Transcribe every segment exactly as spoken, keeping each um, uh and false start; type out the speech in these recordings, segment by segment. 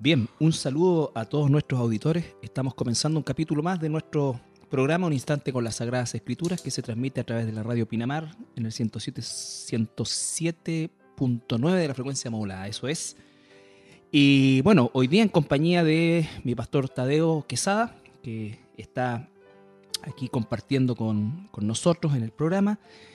Bien, un saludo a todos nuestros auditores. Estamos comenzando un capítulo más de nuestro programa Un Instante con las Sagradas Escrituras, que se transmite a través de la radio Pinamar en el ciento siete punto nueve de la frecuencia modulada, eso es. Y bueno, hoy día en compañía de mi pastor Tadeo Quesada, que está aquí compartiendo con, con nosotros en el programa.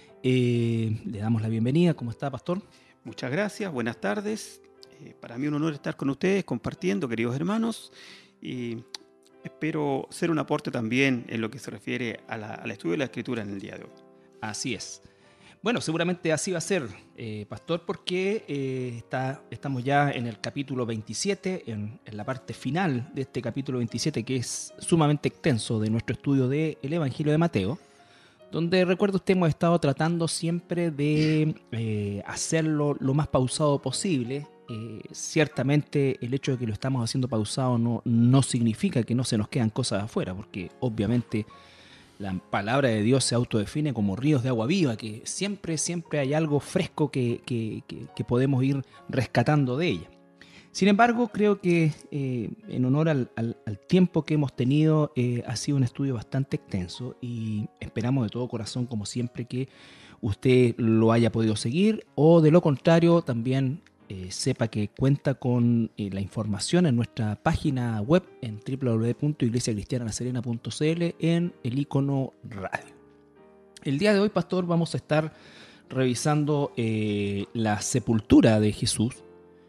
Eh, le damos la bienvenida. ¿Cómo está, pastor? Muchas gracias, buenas tardes. Eh, para mí un honor estar con ustedes compartiendo, queridos hermanos, y espero ser un aporte también en lo que se refiere a la, al estudio de la Escritura en el día de hoy. Así es. Bueno, seguramente así va a ser, eh, pastor, porque eh, está, estamos ya en el capítulo veintisiete, en, en la parte final de este capítulo veintisiete, que es sumamente extenso de nuestro estudio del Evangelio de Mateo, donde, recuerda usted, hemos estado tratando siempre de eh, hacerlo lo más pausado posible. Eh, ciertamente el hecho de que lo estamos haciendo pausado no, no significa que no se nos quedan cosas afuera, porque obviamente la palabra de Dios se autodefine como ríos de agua viva, que siempre, siempre hay algo fresco que, que, que, que podemos ir rescatando de ella. Sin embargo, creo que eh, en honor al, al, al tiempo que hemos tenido, eh, ha sido un estudio bastante extenso y esperamos de todo corazón, como siempre, que usted lo haya podido seguir, o de lo contrario también eh, sepa que cuenta con eh, la información en nuestra página web en doble u doble u doble u punto iglesia cristiana la serena punto c l en el icono radio. El día de hoy, pastor, vamos a estar revisando eh, la sepultura de Jesús.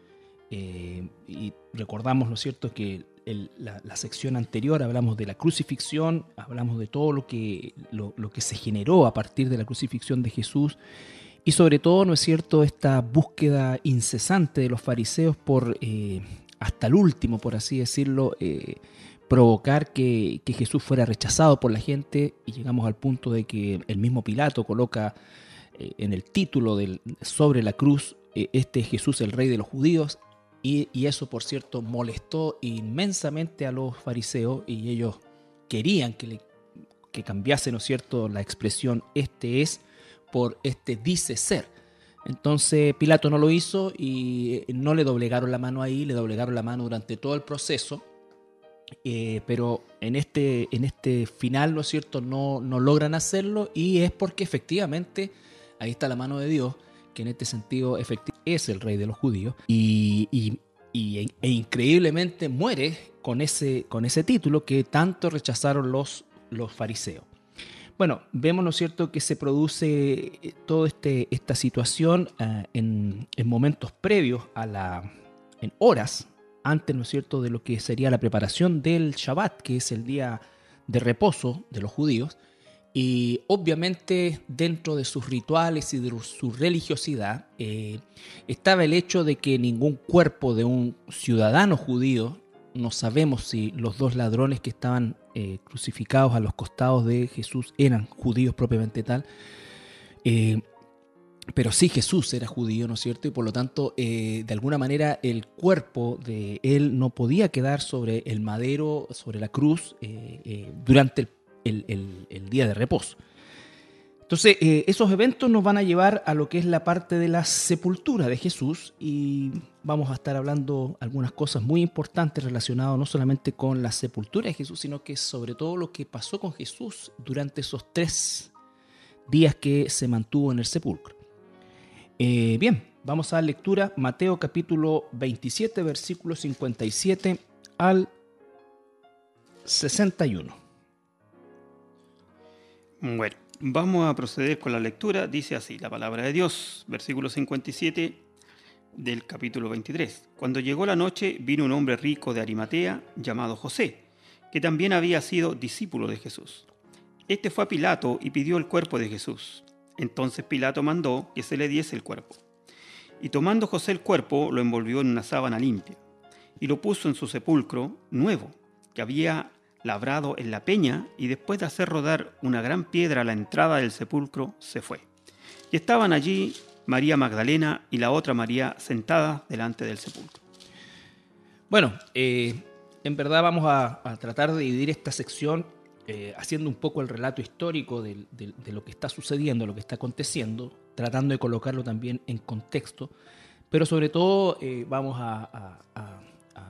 Eh, y recordamos, ¿no es cierto?, que el, la, la sección anterior hablamos de la crucifixión, hablamos de todo lo que, lo, lo que se generó a partir de la crucifixión de Jesús y sobre todo, ¿no es cierto?, esta búsqueda incesante de los fariseos por, eh, hasta el último, por así decirlo, eh, provocar que, que Jesús fuera rechazado por la gente, y llegamos al punto de que el mismo Pilato coloca eh, en el título del, sobre la cruz, eh, este es Jesús el Rey de los Judíos. Y, y eso, por cierto, molestó inmensamente a los fariseos y ellos querían que, le, que cambiase, ¿no es cierto?, la expresión este es por este dice ser. Entonces Pilato no lo hizo y no le doblegaron la mano ahí, le doblegaron la mano durante todo el proceso, eh, pero en este, en este final, ¿no es cierto?, no, no logran hacerlo, y es porque efectivamente ahí está la mano de Dios, que en este sentido efectivamente es el Rey de los Judíos, y, y, y e increíblemente muere con ese, con ese título que tanto rechazaron los, los fariseos. Bueno, vemos, ¿no es cierto?, que se produce toda este, esta situación uh, en, en momentos previos a la, en horas antes, ¿no es cierto?, de lo que sería la preparación del Shabbat, que es el día de reposo de los judíos. Y obviamente dentro de sus rituales y de su religiosidad eh, estaba el hecho de que ningún cuerpo de un ciudadano judío, no sabemos si los dos ladrones que estaban eh, crucificados a los costados de Jesús eran judíos propiamente tal, eh, pero sí Jesús era judío, ¿no es cierto? Y por lo tanto, eh, de alguna manera, el cuerpo de él no podía quedar sobre el madero, sobre la cruz, eh, eh, durante el El, el, el día de reposo. Entonces, eh, esos eventos nos van a llevar a lo que es la parte de la sepultura de Jesús, y vamos a estar hablando algunas cosas muy importantes relacionadas no solamente con la sepultura de Jesús, sino que sobre todo lo que pasó con Jesús durante esos tres días que se mantuvo en el sepulcro. Eh, bien, vamos a dar lectura. Mateo capítulo veintisiete, versículos cincuenta y siete al sesenta y uno. Bueno, vamos a proceder con la lectura. Dice así la palabra de Dios, versículo cincuenta y siete del capítulo veintitrés. Cuando llegó la noche, vino un hombre rico de Arimatea, llamado José, que también había sido discípulo de Jesús. Este fue a Pilato y pidió el cuerpo de Jesús. Entonces Pilato mandó que se le diese el cuerpo. Y tomando José el cuerpo, lo envolvió en una sábana limpia, y lo puso en su sepulcro nuevo, que había labrado en la peña, y después de hacer rodar una gran piedra a la entrada del sepulcro, se fue. Y estaban allí María Magdalena y la otra María sentadas delante del sepulcro. Bueno, eh, en verdad vamos a, a tratar de dividir esta sección eh, haciendo un poco el relato histórico de, de, de lo que está sucediendo, lo que está aconteciendo, tratando de colocarlo también en contexto, pero sobre todo eh, vamos a, a, a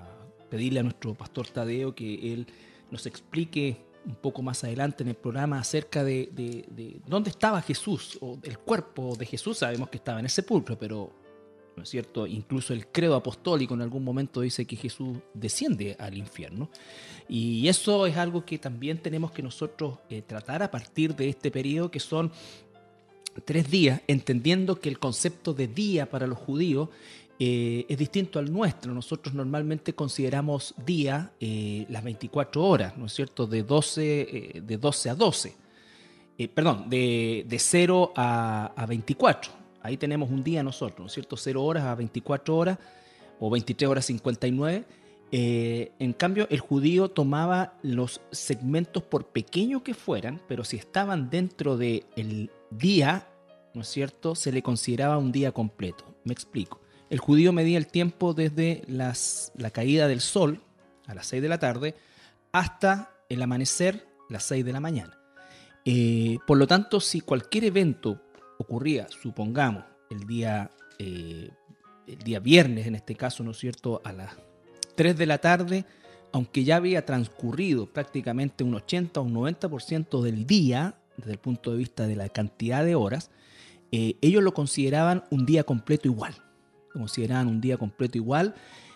pedirle a nuestro pastor Tadeo que él nos explique un poco más adelante en el programa acerca de, de, de dónde estaba Jesús, o del cuerpo de Jesús. Sabemos que estaba en el sepulcro, pero, ¿no es cierto?, incluso el credo apostólico en algún momento dice que Jesús desciende al infierno. Y eso es algo que también tenemos que nosotros eh, tratar a partir de este periodo, que son tres días, entendiendo que el concepto de día para los judíos eh, es distinto al nuestro. Nosotros normalmente consideramos día eh, las veinticuatro horas, ¿no es cierto?, de doce, eh, de doce a doce. Eh, perdón, de, de cero a, a veinticuatro. Ahí tenemos un día nosotros, ¿no es cierto?, cero horas a veinticuatro horas, o veintitrés horas cincuenta y nueve. Eh, en cambio, el judío tomaba los segmentos, por pequeño que fueran, pero si estaban dentro del día, ¿no es cierto?, se le consideraba un día completo. Me explico. El judío medía el tiempo desde las, la caída del sol, a las seis de la tarde, hasta el amanecer, las seis de la mañana. Eh, por lo tanto, si cualquier evento ocurría, supongamos, el día, eh, el día viernes, en este caso, ¿no es cierto?, a las tres de la tarde, aunque ya había transcurrido prácticamente un ochenta o un noventa por ciento del día, desde el punto de vista de la cantidad de horas, eh, ellos lo consideraban un día completo igual. Lo consideraban un día completo igual.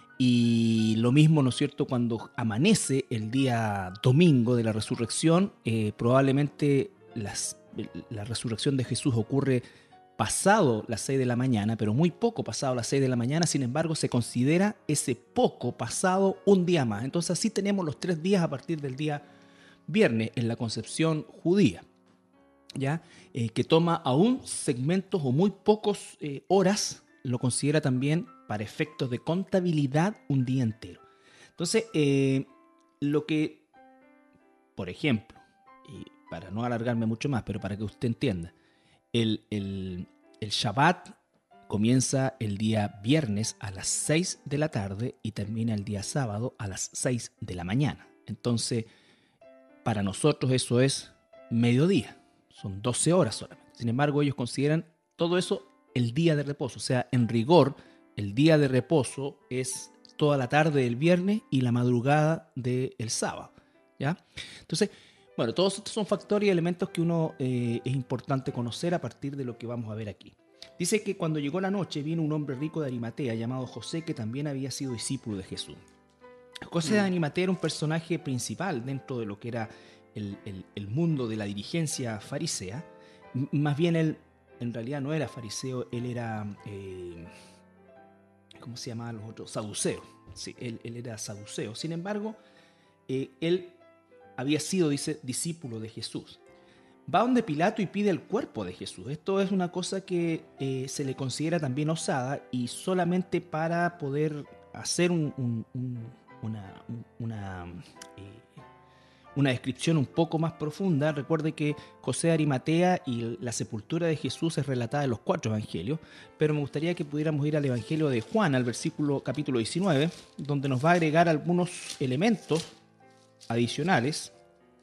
Y lo mismo, ¿no es cierto?, cuando amanece el día domingo de la resurrección, eh, probablemente las, la resurrección de Jesús ocurre pasado las seis de la mañana, pero muy poco pasado las seis de la mañana. Sin embargo, se considera ese poco pasado un día más. Entonces así tenemos los tres días a partir del día viernes en la concepción judía, ¿ya? Eh, que toma aún segmentos o muy pocos eh, horas, lo considera también para efectos de contabilidad un día entero. Entonces, eh, lo que, por ejemplo, y para no alargarme mucho más, pero para que usted entienda, el, el, el Shabbat comienza el día viernes a las seis de la tarde y termina el día sábado a las seis de la mañana. Entonces, para nosotros eso es mediodía, son doce horas solamente. Sin embargo, ellos consideran todo eso el día de reposo. O sea, en rigor, el día de reposo es toda la tarde del viernes y la madrugada del sábado, ¿ya? Entonces, bueno, todos estos son factores y elementos que uno eh, es importante conocer a partir de lo que vamos a ver aquí. Dice que cuando llegó la noche vino un hombre rico de Arimatea llamado José, que también había sido discípulo de Jesús. José de Arimatea era un personaje principal dentro de lo que era el, el, el mundo de la dirigencia farisea. M- más bien él en realidad no era fariseo, él era, eh, ¿cómo se llamaban los otros? Saduceo. Sí, él, él era saduceo. Sin embargo, eh, él había sido, dice, discípulo de Jesús. Va donde Pilato y pide el cuerpo de Jesús. Esto es una cosa que eh, se le considera también osada, y solamente para poder hacer un, un, un, una, una, eh, una descripción un poco más profunda. Recuerde que José de Arimatea y la sepultura de Jesús es relatada en los cuatro evangelios, pero me gustaría que pudiéramos ir al evangelio de Juan, al versículo capítulo diecinueve, donde nos va a agregar algunos elementos adicionales.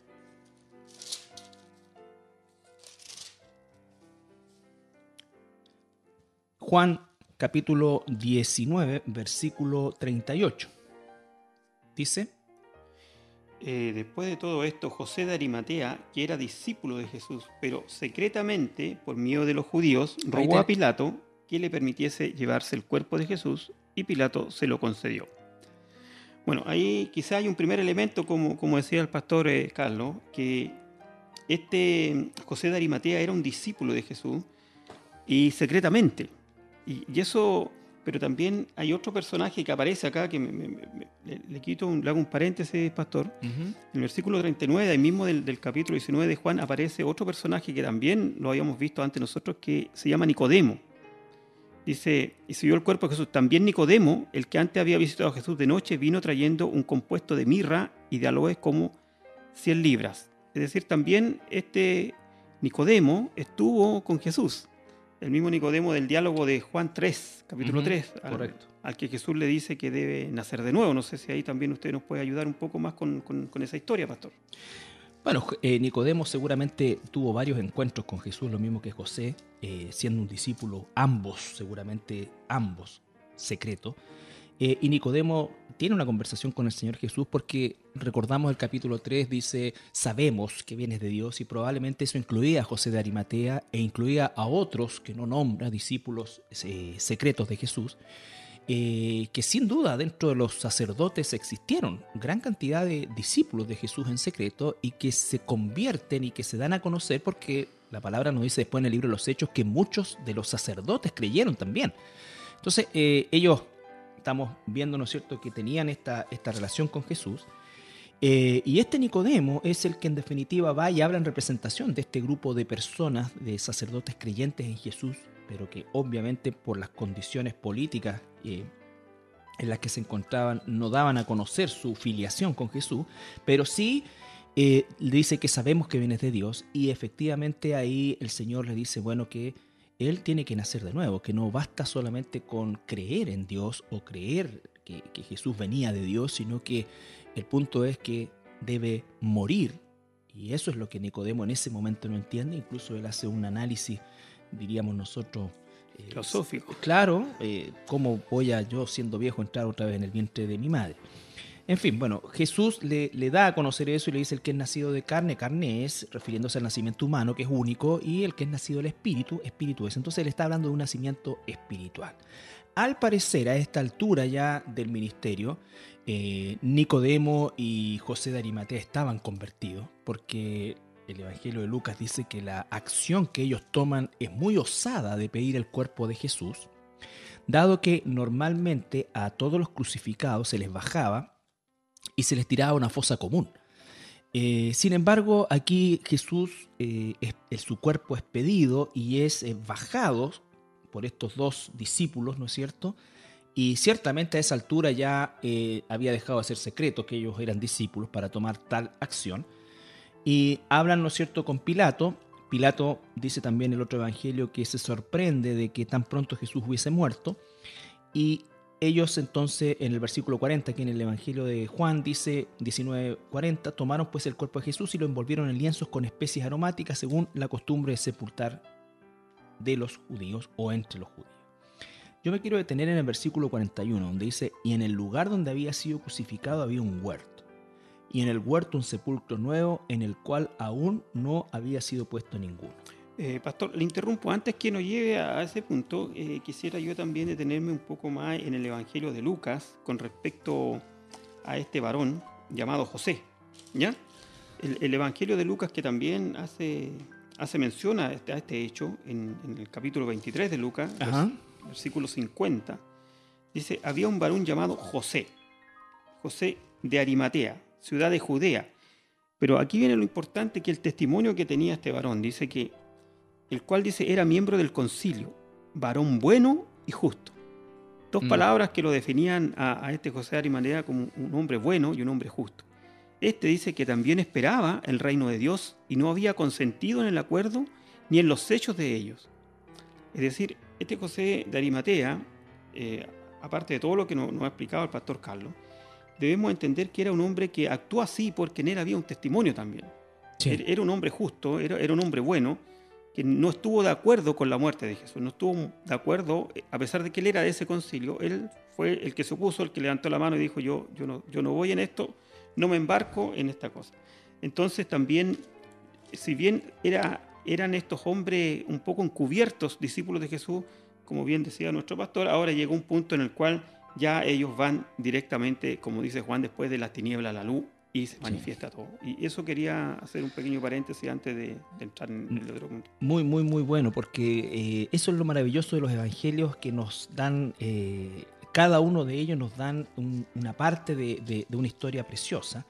Juan capítulo diecinueve, versículo treinta y ocho. Dice: Eh, después de todo esto, José de Arimatea, que era discípulo de Jesús, pero secretamente, por miedo de los judíos, rogó te... a Pilato que le permitiese llevarse el cuerpo de Jesús, y Pilato se lo concedió. Bueno, ahí quizá hay un primer elemento, como, como decía el pastor eh, Carlos, que este José de Arimatea era un discípulo de Jesús, y secretamente. Y, y eso, pero también hay otro personaje que aparece acá, que me, me, me, le, le quito un, le hago un paréntesis, pastor. Uh-huh. En el versículo treinta y nueve, ahí mismo del, del capítulo diecinueve de Juan, aparece otro personaje que también lo habíamos visto antes nosotros, que se llama Nicodemo. Dice: y se vio el cuerpo de Jesús. También Nicodemo, el que antes había visitado a Jesús de noche, vino trayendo un compuesto de mirra y de aloes como cien libras. Es decir, también este Nicodemo estuvo con Jesús. El mismo Nicodemo del diálogo de Juan tres, capítulo uh-huh, tres, al, correcto. al que Jesús le dice que debe nacer de nuevo. No sé si ahí también usted nos puede ayudar un poco más con, con, con esa historia, pastor. Bueno, eh, Nicodemo seguramente tuvo varios encuentros con Jesús, lo mismo que José, eh, siendo un discípulo, ambos, seguramente ambos, secreto. Eh, y Nicodemo tiene una conversación con el Señor Jesús porque recordamos el capítulo tres, dice, sabemos que vienes de Dios, y probablemente eso incluía a José de Arimatea e incluía a otros que no nombra, discípulos eh, secretos de Jesús, eh, que sin duda dentro de los sacerdotes existieron gran cantidad de discípulos de Jesús en secreto y que se convierten y que se dan a conocer porque la palabra nos dice después en el libro de los Hechos que muchos de los sacerdotes creyeron también. Entonces eh, ellos... Estamos viendo, ¿no es cierto?, que tenían esta, esta relación con Jesús. Eh, y este Nicodemo es el que en definitiva va y habla en representación de este grupo de personas, de sacerdotes creyentes en Jesús, pero que obviamente por las condiciones políticas eh, en las que se encontraban no daban a conocer su filiación con Jesús, pero sí eh, le dice que sabemos que vienes de Dios, y efectivamente ahí el Señor le dice, bueno, que él tiene que nacer de nuevo, que no basta solamente con creer en Dios o creer que, que Jesús venía de Dios, sino que el punto es que debe morir. Y eso es lo que Nicodemo en ese momento no entiende. Incluso él hace un análisis, diríamos nosotros, eh, filosófico. Claro, eh, ¿cómo voy a yo siendo viejo entrar otra vez en el vientre de mi madre? En fin, bueno, Jesús le, le da a conocer eso y le dice el que es nacido de carne, carne es, refiriéndose al nacimiento humano, que es único, y el que es nacido del espíritu, espíritu es. Entonces él está hablando de un nacimiento espiritual. Al parecer, a esta altura ya del ministerio, eh, Nicodemo y José de Arimatea estaban convertidos, porque el Evangelio de Lucas dice que la acción que ellos toman es muy osada de pedir el cuerpo de Jesús, dado que normalmente a todos los crucificados se les bajaba y se les tiraba a una fosa común. Eh, sin embargo, aquí Jesús, eh, es, es, su cuerpo es pedido y es eh, bajado por estos dos discípulos, ¿no es cierto? Y ciertamente a esa altura ya eh, había dejado de ser secreto que ellos eran discípulos para tomar tal acción. Y hablan, ¿no es cierto?, con Pilato. Pilato dice también en el otro evangelio que se sorprende de que tan pronto Jesús hubiese muerto. Y ellos entonces, en el versículo cuarenta, que en el Evangelio de Juan dice diecinueve cuarenta, tomaron pues el cuerpo de Jesús y lo envolvieron en lienzos con especies aromáticas según la costumbre de sepultar de los judíos o entre los judíos. Yo me quiero detener en el versículo cuarenta y uno, donde dice, y en el lugar donde había sido crucificado había un huerto, y en el huerto un sepulcro nuevo en el cual aún no había sido puesto ninguno. Eh, pastor, le interrumpo. Antes que nos lleve a ese punto, eh, quisiera yo también detenerme un poco más en el Evangelio de Lucas con respecto a este varón llamado José. ¿Ya? El, el Evangelio de Lucas, que también hace, hace mención a este, a este hecho en, en el capítulo veintitrés de Lucas, vers, versículo cincuenta, dice, había un varón llamado José, José de Arimatea, ciudad de Judea. Pero aquí viene lo importante, que el testimonio que tenía este varón, dice que el cual dice era miembro del concilio, varón bueno y justo. Dos mm. palabras que lo definían a, a este José de Arimatea como un hombre bueno y un hombre justo. Este dice que también esperaba el reino de Dios y no había consentido en el acuerdo ni en los hechos de ellos. Es decir, este José de Arimatea, eh, aparte de todo lo que nos, nos ha explicado el pastor Carlos, debemos entender que era un hombre que actuó así porque en él había un testimonio también. Sí. Era, era un hombre justo, era, era un hombre bueno, que no estuvo de acuerdo con la muerte de Jesús, no estuvo de acuerdo, a pesar de que él era de ese concilio, él fue el que se opuso, el que levantó la mano y dijo, yo, yo, no, yo no voy en esto, no me embarco en esta cosa. Entonces también, si bien era, eran estos hombres un poco encubiertos, discípulos de Jesús, como bien decía nuestro pastor, ahora llegó un punto en el cual ya ellos van directamente, como dice Juan, después de las tinieblas a la luz, y se manifiesta sí. todo. Y eso quería hacer un pequeño paréntesis antes de, de entrar en el otro punto. Muy, muy, muy bueno, porque eh, eso es lo maravilloso de los evangelios, que nos dan, eh, cada uno de ellos nos dan un, una parte de, de, de una historia preciosa.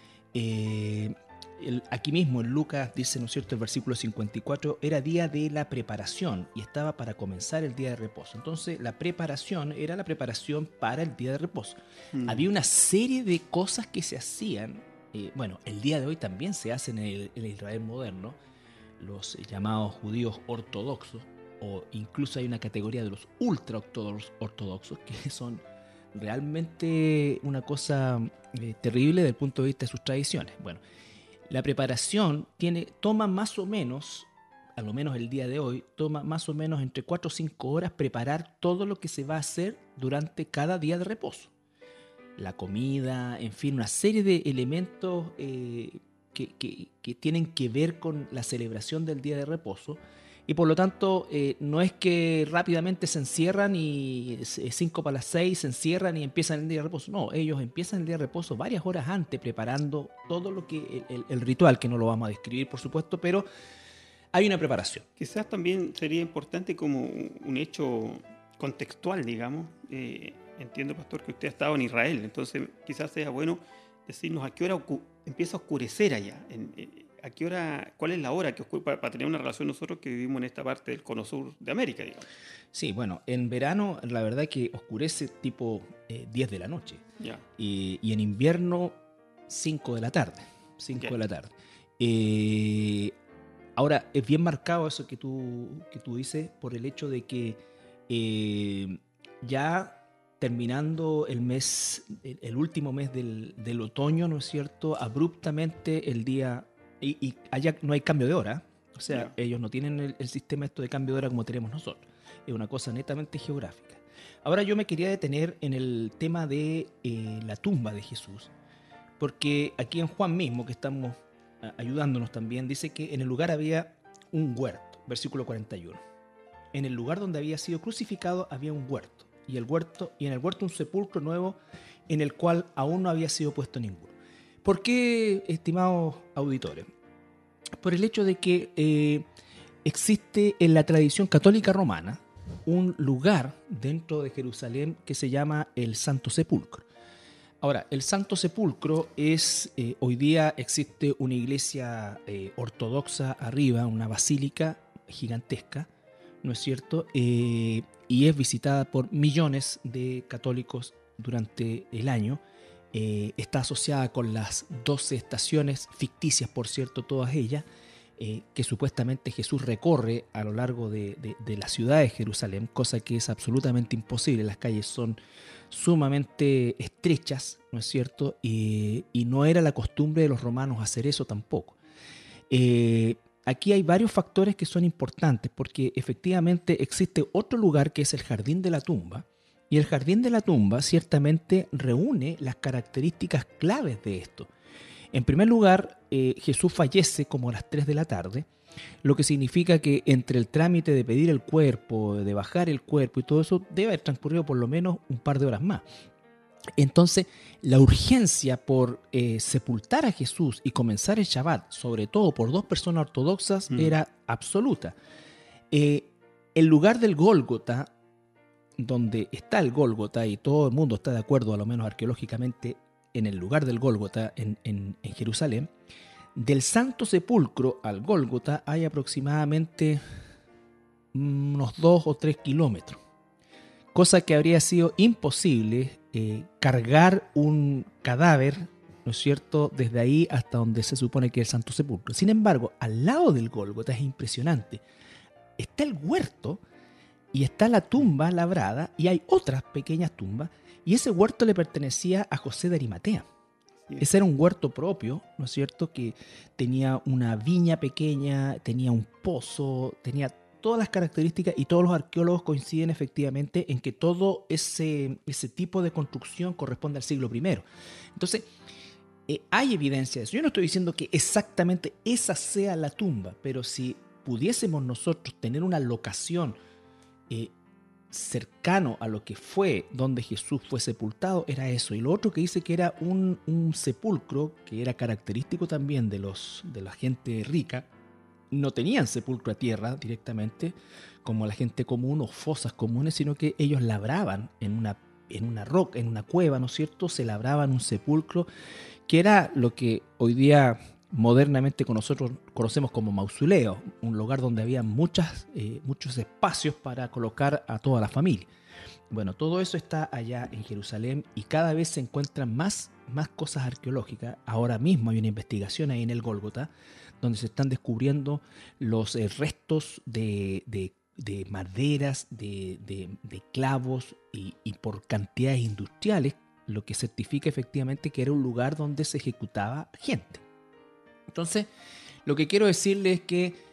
Eh, el, aquí mismo en Lucas dice, ¿no es cierto?, el versículo cincuenta y cuatro, era día de la preparación y estaba para comenzar el día de reposo. Entonces la preparación era la preparación para el día de reposo. Mm. Había una serie de cosas que se hacían, eh, bueno, el día de hoy también se hacen en el, en el Israel moderno, los llamados judíos ortodoxos, o incluso hay una categoría de los ultra ortodoxos, que son realmente una cosa eh, terrible desde el punto de vista de sus tradiciones. Bueno, la preparación tiene, toma más o menos a lo menos el día de hoy, toma más o menos entre cuatro o cinco horas preparar todo lo que se va a hacer durante cada día de reposo. La comida, en fin, una serie de elementos eh, que, que, que tienen que ver con la celebración del día de reposo. Y por lo tanto, eh, no es que rápidamente se encierran y cinco para las seis se encierran y empiezan el día de reposo. No, ellos empiezan el día de reposo varias horas antes, preparando todo lo que el, el, el ritual, que no lo vamos a describir, por supuesto, pero hay una preparación. Quizás también sería importante como un hecho contextual, digamos. Eh, entiendo, pastor, que usted ha estado en Israel, entonces quizás sea bueno decirnos a qué hora empieza a oscurecer allá. En, en, ¿A qué hora, cuál es la hora que oscurece, para, para tener una relación nosotros que vivimos en esta parte del cono sur de América, digamos? Sí, bueno, en verano la verdad que oscurece tipo eh, diez de la noche. Ya. Y, y en invierno cinco de la tarde. cinco de la tarde. Eh, ahora, es bien marcado eso que tú, que tú dices por el hecho de que eh, ya terminando el mes, el, el último mes del, del otoño, ¿no es cierto? Abruptamente el día... Y, y allá no hay cambio de hora, o sea, yeah. ellos no tienen el, el sistema esto de cambio de hora como tenemos nosotros. Es una cosa netamente geográfica. Ahora yo me quería detener en el tema de eh, la tumba de Jesús, porque aquí en Juan mismo, que estamos a, ayudándonos también, dice que en el lugar había un huerto, versículo cuarenta y uno. En el lugar donde había sido crucificado había un huerto, y, el huerto, y en el huerto un sepulcro nuevo en el cual aún no había sido puesto ninguno. ¿Por qué, estimados auditores? Por el hecho de que eh, existe en la tradición católica romana un lugar dentro de Jerusalén que se llama el Santo Sepulcro. Ahora, el Santo Sepulcro es, eh, hoy día existe una iglesia eh, ortodoxa arriba, una basílica gigantesca, ¿no es cierto? Eh, y es visitada por millones de católicos durante el año. Eh, está asociada con las doce estaciones, ficticias por cierto todas ellas, eh, que supuestamente Jesús recorre a lo largo de, de, de la ciudad de Jerusalén, cosa que es absolutamente imposible. Las calles son sumamente estrechas, ¿no es cierto? Y, y no era la costumbre de los romanos hacer eso tampoco. Eh, aquí hay varios factores que son importantes, porque efectivamente existe otro lugar que es el Jardín de la Tumba. Y el Jardín de la Tumba ciertamente reúne las características claves de esto. En primer lugar, eh, Jesús fallece como a las tres de la tarde, lo que significa que entre el trámite de pedir el cuerpo, de bajar el cuerpo y todo eso, debe haber transcurrido por lo menos un par de horas más. Entonces, la urgencia por eh, sepultar a Jesús y comenzar el Shabbat, sobre todo por dos personas ortodoxas, mm. era absoluta. Eh, el lugar del Gólgota, donde está el Gólgota, y todo el mundo está de acuerdo, a lo menos arqueológicamente, en el lugar del Gólgota en, en, en Jerusalén, del Santo Sepulcro al Gólgota hay aproximadamente unos dos o tres kilómetros, cosa que habría sido imposible eh, cargar un cadáver, ¿no es cierto?, desde ahí hasta donde se supone que es el Santo Sepulcro. Sin embargo, al lado del Gólgota es impresionante. Está el huerto y está la tumba labrada y hay otras pequeñas tumbas, y ese huerto le pertenecía a José de Arimatea. Sí. Ese era un huerto propio, ¿no es cierto?, que tenía una viña pequeña, tenía un pozo, tenía todas las características, y todos los arqueólogos coinciden efectivamente en que todo ese, ese tipo de construcción corresponde al siglo primero. Entonces, eh, hay evidencia de eso. Yo no estoy diciendo que exactamente esa sea la tumba, pero si pudiésemos nosotros tener una locación eh, cercano a lo que fue donde Jesús fue sepultado, era eso. Y lo otro que dice que era un, un sepulcro que era característico también de, los, de la gente rica. No tenían sepulcro a tierra directamente como la gente común o fosas comunes, sino que ellos labraban en una, en una roca, en una cueva, ¿no es cierto? Se labraban un sepulcro que era lo que hoy día modernamente con nosotros conocemos como mausoleo, un lugar donde había muchas, eh, muchos espacios para colocar a toda la familia. Bueno, todo eso está allá en Jerusalén y cada vez se encuentran más, más cosas arqueológicas. Ahora mismo hay una investigación ahí en el Gólgota donde se están descubriendo los eh, restos de, de, de maderas, de, de, de clavos y, y por cantidades industriales, lo que certifica efectivamente que era un lugar donde se ejecutaba gente. Entonces, lo que quiero decirles es que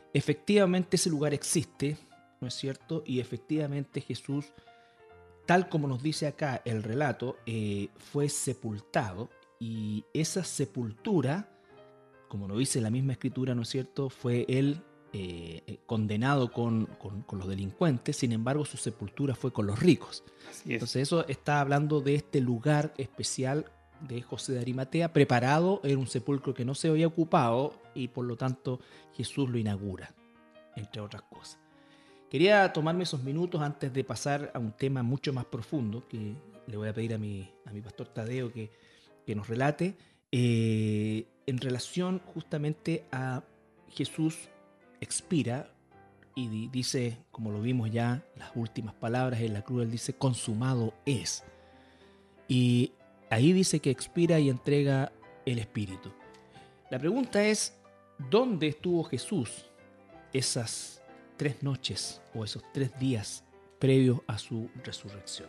efectivamente ese lugar existe, ¿no es cierto? Y efectivamente Jesús, tal como nos dice acá el relato, eh, fue sepultado, y esa sepultura, como nos dice la misma escritura, ¿no es cierto?, fue él eh, condenado con, con, con los delincuentes. Sin embargo, su sepultura fue con los ricos. Así es. Entonces eso está hablando de este lugar especial de José de Arimatea, preparado. Era un sepulcro que no se había ocupado y por lo tanto Jesús lo inaugura, entre otras cosas. Quería tomarme esos minutos antes de pasar a un tema mucho más profundo, que le voy a pedir a mi, a mi pastor Tadeo que, que nos relate, eh, en relación justamente a Jesús expira y di, dice, como lo vimos ya, las últimas palabras en la cruz, él dice, consumado es. Y ahí dice que expira y entrega el Espíritu. La pregunta es, ¿dónde estuvo Jesús esas tres noches o esos tres días previos a su resurrección?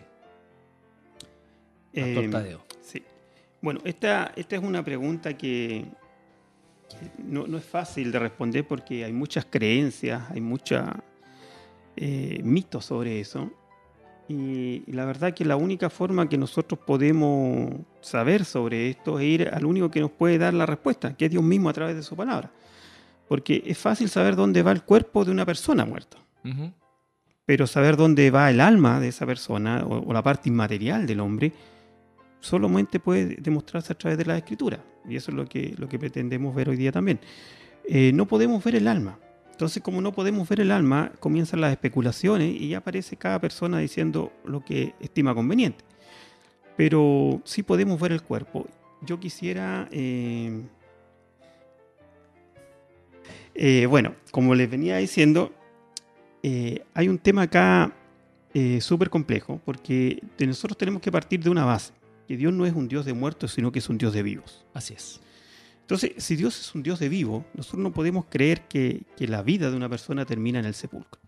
Pastor Eh, Tadeo. Sí. Bueno, esta, esta es una pregunta que, que no, no es fácil de responder porque hay muchas creencias, hay muchos eh, mitos sobre eso. Y, y la verdad que la única forma que nosotros podemos saber sobre esto es ir al único que nos puede dar la respuesta, que es Dios mismo a través de su palabra. Porque es fácil saber dónde va el cuerpo de una persona muerta. Uh-huh. Pero saber dónde va el alma de esa persona o, o la parte inmaterial del hombre solamente puede demostrarse a través de la Escritura. Y eso es lo que, lo que pretendemos ver hoy día también. Eh, no podemos ver el alma. Entonces, como no podemos ver el alma, comienzan las especulaciones y ya aparece cada persona diciendo lo que estima conveniente. Pero sí podemos ver el cuerpo. Yo quisiera... Eh, eh, bueno, como les venía diciendo, eh, hay un tema acá eh, súper complejo, porque de nosotros tenemos que partir de una base, que Dios no es un Dios de muertos, sino que es un Dios de vivos. Así es. Entonces, si Dios es un Dios de vivo, nosotros no podemos creer que, que la vida de una persona termina en el sepulcro.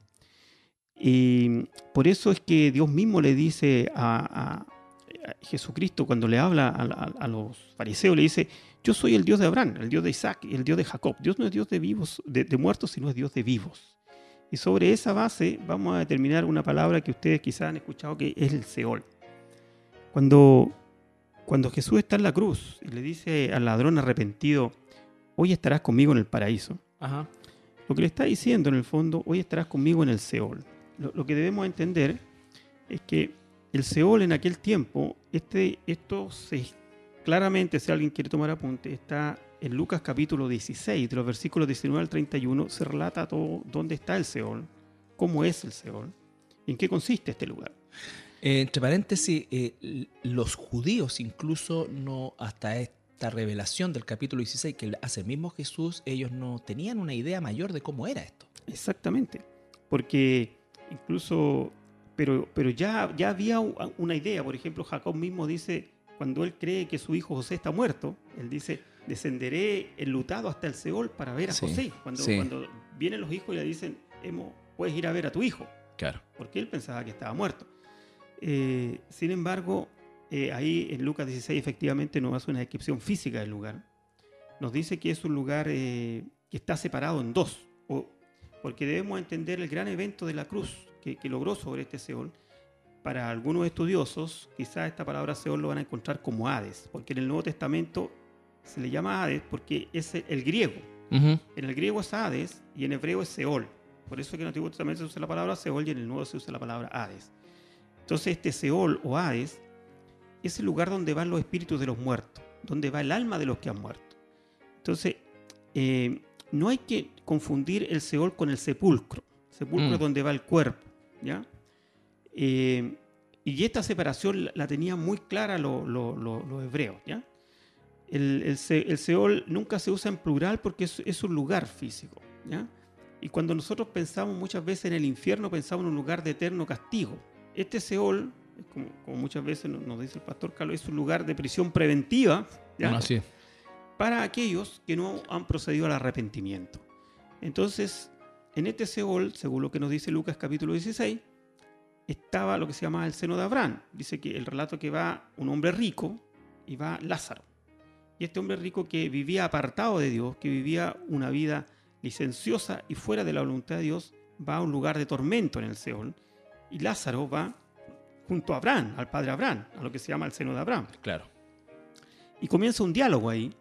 Y por eso es que Dios mismo le dice a, a, a Jesucristo, cuando le habla a, a, a los fariseos, le dice, yo soy el Dios de Abraham, el Dios de Isaac y el Dios de Jacob. Dios no es Dios de vivos, de, de muertos, sino es Dios de vivos. Y sobre esa base vamos a determinar una palabra que ustedes quizás han escuchado, que es el Seol. Cuando... Cuando Jesús está en la cruz y le dice al ladrón arrepentido, hoy estarás conmigo en el paraíso. Ajá. Lo que le está diciendo en el fondo, hoy estarás conmigo en el Seol. Lo, lo que debemos entender es que el Seol en aquel tiempo, este, esto se, claramente, si alguien quiere tomar apunte, está en Lucas capítulo dieciséis, de los versículos diecinueve al treinta y uno, se relata todo dónde está el Seol, cómo es el Seol, y en qué consiste este lugar. Eh, entre paréntesis, eh, los judíos incluso no, hasta esta revelación del capítulo dieciséis que hace el mismo Jesús, ellos no tenían una idea mayor de cómo era esto. Exactamente, porque incluso, pero, pero ya, ya había una idea. Por ejemplo, Jacob mismo dice, cuando él cree que su hijo José está muerto, él dice, descenderé enlutado hasta el Seol para ver a Sí, José. Cuando, sí. cuando vienen los hijos y le dicen, puedes ir a ver a tu hijo, Claro. porque él pensaba que estaba muerto. Eh, sin embargo, eh, ahí en Lucas dieciséis efectivamente nos hace una descripción física del lugar. Nos dice que es un lugar eh, que está separado en dos, o, porque debemos entender el gran evento de la cruz que, que logró sobre este Seol. Para algunos estudiosos, quizás esta palabra Seol lo van a encontrar como Hades, porque en el Nuevo Testamento se le llama Hades porque es el, el griego. Uh-huh. En el griego es Hades y en hebreo es Seol. Por eso es que en el Antiguo Testamento se usa la palabra Seol y en el Nuevo se usa la palabra Hades. Entonces este Seol o Hades es el lugar donde van los espíritus de los muertos, donde va el alma de los que han muerto. Entonces, eh, no hay que confundir el Seol con el sepulcro. El sepulcro Mm. es donde va el cuerpo, ¿ya? Eh, y esta separación la, la tenían muy clara los lo, lo, lo hebreos, ¿ya? El, el, se, el Seol nunca se usa en plural porque es, es un lugar físico, ¿ya? Y cuando nosotros pensamos muchas veces en el infierno, pensamos en un lugar de eterno castigo. Este Seol, como, como muchas veces nos, nos dice el pastor Carlos, es un lugar de prisión preventiva, ¿ya? Bueno, así es. Para aquellos que no han procedido al arrepentimiento. Entonces, en este Seol, según lo que nos dice Lucas capítulo dieciséis, estaba lo que se llama el seno de Abraham. Dice que el relato que va un hombre rico y va Lázaro. Y este hombre rico que vivía apartado de Dios, que vivía una vida licenciosa y fuera de la voluntad de Dios, va a un lugar de tormento en el Seol. Y Lázaro va junto a Abraham, al padre Abraham, a lo que se llama el seno de Abraham. Claro. Y comienza un diálogo ahí.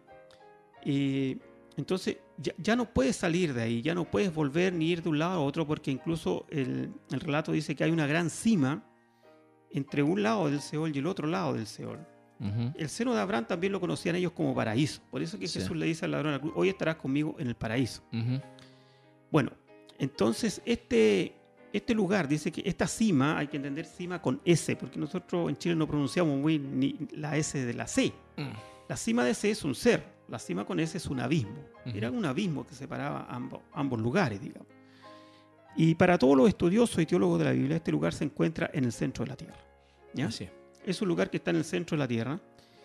Eh, entonces ya, ya no puedes salir de ahí, ya no puedes volver ni ir de un lado a otro, porque incluso el, el relato dice que hay una gran cima entre un lado del Seol y el otro lado del Seol. Uh-huh. El seno de Abraham también lo conocían ellos como paraíso. Por eso que Sí. Jesús le dice al ladrón de la cruz, hoy estarás conmigo en el paraíso. Uh-huh. Bueno, entonces este, este lugar, dice que esta cima, hay que entender cima con S, porque nosotros en Chile no pronunciamos muy ni la S de la C. Mm. La cima de S es un ser, la cima con S es un abismo. Uh-huh. Era un abismo que separaba ambos, ambos lugares, digamos. Y para todos los estudiosos y teólogos de la Biblia, este lugar se encuentra en el centro de la tierra. ¿Ya? Así es. Es un lugar que está en el centro de la tierra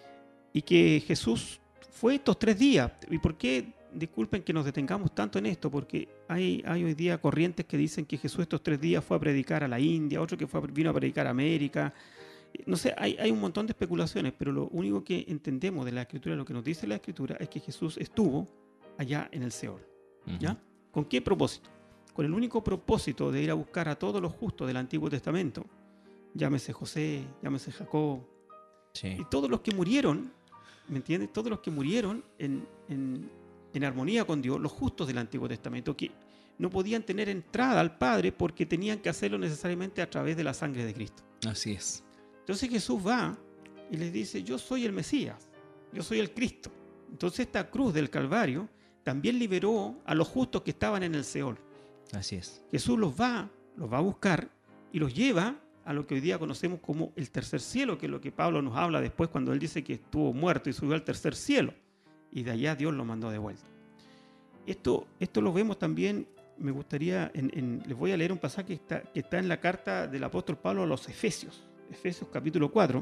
y que Jesús fue estos tres días. ¿Y por qué? Disculpen que nos detengamos tanto en esto, porque hay, hay hoy día corrientes que dicen que Jesús estos tres días fue a predicar a la India, otro que fue, vino a predicar a América. No sé, hay, hay un montón de especulaciones, pero lo único que entendemos de la Escritura, lo que nos dice la Escritura, es que Jesús estuvo allá en el Seol. Uh-huh. ¿Ya? ¿Con qué propósito? Con el único propósito de ir a buscar a todos los justos del Antiguo Testamento. Llámese José, llámese Jacob, Sí. y todos los que murieron, ¿me entiendes? Todos los que murieron en, en, en armonía con Dios, los justos del Antiguo Testamento, que no podían tener entrada al Padre porque tenían que hacerlo necesariamente a través de la sangre de Cristo. Así es. Entonces Jesús va y les dice, yo soy el Mesías, yo soy el Cristo. Entonces esta cruz del Calvario también liberó a los justos que estaban en el Seol. Así es. Jesús los va, los va a buscar y los lleva a lo que hoy día conocemos como el tercer cielo, que es lo que Pablo nos habla después cuando él dice que estuvo muerto y subió al tercer cielo. Y de allá Dios lo mandó de vuelta. Esto, esto lo vemos también, me gustaría, en, en, les voy a leer un pasaje que está, que está en la carta del apóstol Pablo a los Efesios. Efesios capítulo cuatro.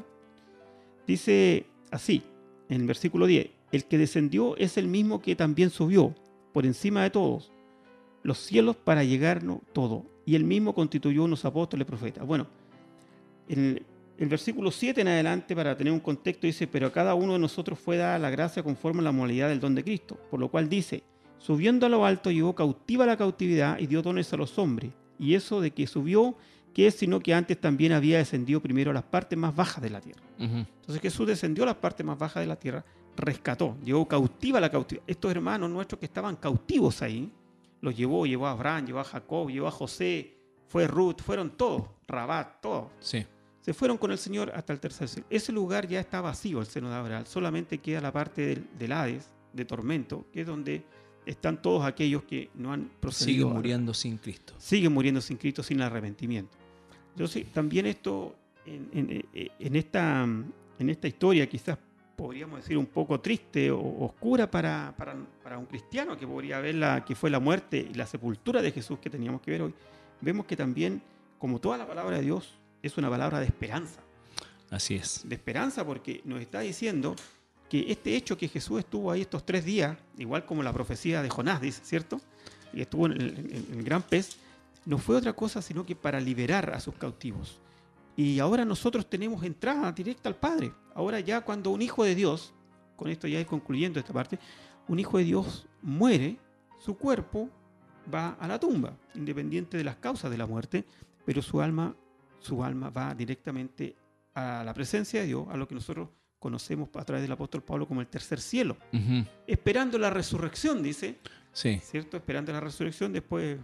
Dice así, en el versículo diez, el que descendió es el mismo que también subió por encima de todos los cielos para llegarnos todo. Y él mismo constituyó unos apóstoles, profetas. Bueno, el, el versículo siete en adelante, para tener un contexto, dice, pero a cada uno de nosotros fue dada la gracia conforme a la modalidad del don de Cristo. Por lo cual dice, subiendo a lo alto llevó cautiva la cautividad y dio dones a los hombres. Y eso de que subió, ¿qué es sino que antes también había descendido primero a las partes más bajas de la tierra? Uh-huh. Entonces Jesús descendió a las partes más bajas de la tierra, rescató, llevó cautiva la cautividad. Estos hermanos nuestros que estaban cautivos ahí, los llevó, llevó a Abraham, llevó a Jacob, llevó a José, fue Ruth, fueron todos, Rabat, todos. Sí. Se fueron con el Señor hasta el tercer cielo. Ese lugar ya está vacío, el seno de Abraham. Solamente queda la parte del, del Hades, de tormento, que es donde están todos aquellos que no han procedido. Siguen muriendo a... sin Cristo. Siguen muriendo sin Cristo, sin arrepentimiento. Entonces, también esto, en, en, en, esta, en esta historia, quizás podríamos decir un poco triste o oscura para, para, para un cristiano que podría ver la, que fue la muerte y la sepultura de Jesús que teníamos que ver hoy, vemos que también, como toda la palabra de Dios, es una palabra de esperanza. Así es. De esperanza porque nos está diciendo que este hecho que Jesús estuvo ahí estos tres días, igual como la profecía de Jonás, dice, ¿cierto? Y estuvo en el, en el gran pez, no fue otra cosa sino que para liberar a sus cautivos. Y ahora nosotros tenemos entrada directa al Padre. Ahora ya cuando un hijo de Dios, con esto ya es concluyendo esta parte, un hijo de Dios muere, su cuerpo va a la tumba, independiente de las causas de la muerte, pero su alma, su alma va directamente a la presencia de Dios, a lo que nosotros conocemos a través del apóstol Pablo como el tercer cielo, Uh-huh. esperando la resurrección, dice, Sí. ¿cierto? Esperando la resurrección. Después,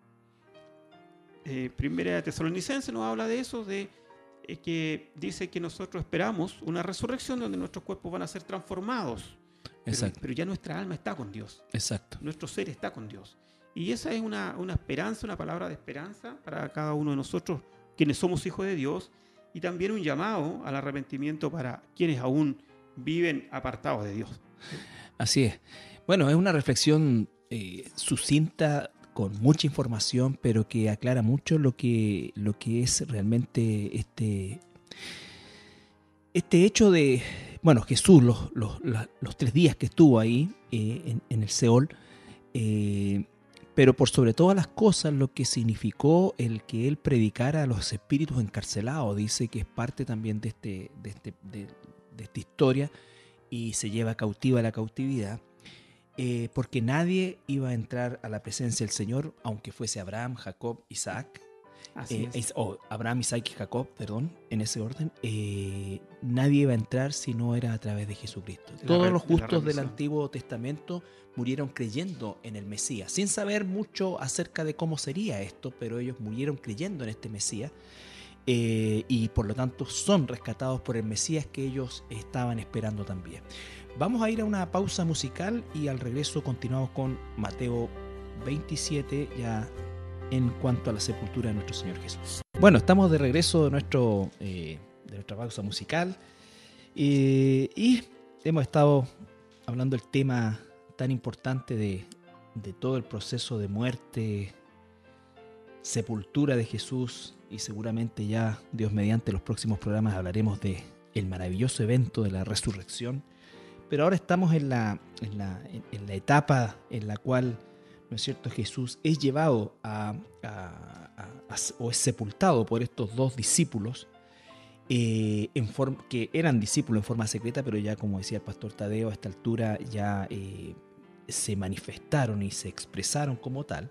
eh, Primera de Tesalonicenses nos habla de eso, de eh, que dice que nosotros esperamos una resurrección donde nuestros cuerpos van a ser transformados. Exacto. Pero, pero ya nuestra alma está con Dios, Exacto. nuestro ser está con Dios. Y esa es una, una esperanza, una palabra de esperanza para cada uno de nosotros, quienes somos hijos de Dios, y también un llamado al arrepentimiento para quienes aún viven apartados de Dios. Así es. Bueno, es una reflexión eh, sucinta, con mucha información, pero que aclara mucho lo que, lo que es realmente este, este hecho de, bueno, Jesús, los, los, los tres días que estuvo ahí eh, en, en el Seol, eh, pero por sobre todas las cosas lo que significó el que él predicara a los espíritus encarcelados. Dice que es parte también de, este, de, este, de, de esta historia y se lleva cautiva la cautividad. eh, porque nadie iba a entrar a la presencia del Señor, aunque fuese Abraham, Jacob, Isaac, Así eh, es. o Abraham, Isaac y Jacob, perdón, en ese orden, eh, nadie iba a entrar si no era a través de Jesucristo. De la Todos re- los de la justos del remisión. Antiguo Testamento murieron creyendo en el Mesías, sin saber mucho acerca de cómo sería esto, pero ellos murieron creyendo en este Mesías, eh, y por lo tanto son rescatados por el Mesías que ellos estaban esperando también. Vamos a ir a una pausa musical y al regreso continuamos con Mateo veintisiete, ya en cuanto a la sepultura de nuestro Señor Jesús. Bueno, estamos de regreso de, nuestro, eh, de nuestra pausa musical, eh, y hemos estado hablando del tema tan importante de, de todo el proceso de muerte, sepultura de Jesús, y seguramente ya, Dios mediante, los próximos programas hablaremos de el maravilloso evento de la resurrección. Pero ahora estamos en la, en la, en, en la etapa en la cual, ¿no es cierto?, Jesús es llevado a, a, a, a o es sepultado por estos dos discípulos, eh, en forma, que eran discípulos en forma secreta, pero ya, como decía el pastor Tadeo, a esta altura ya eh, se manifestaron y se expresaron como tal.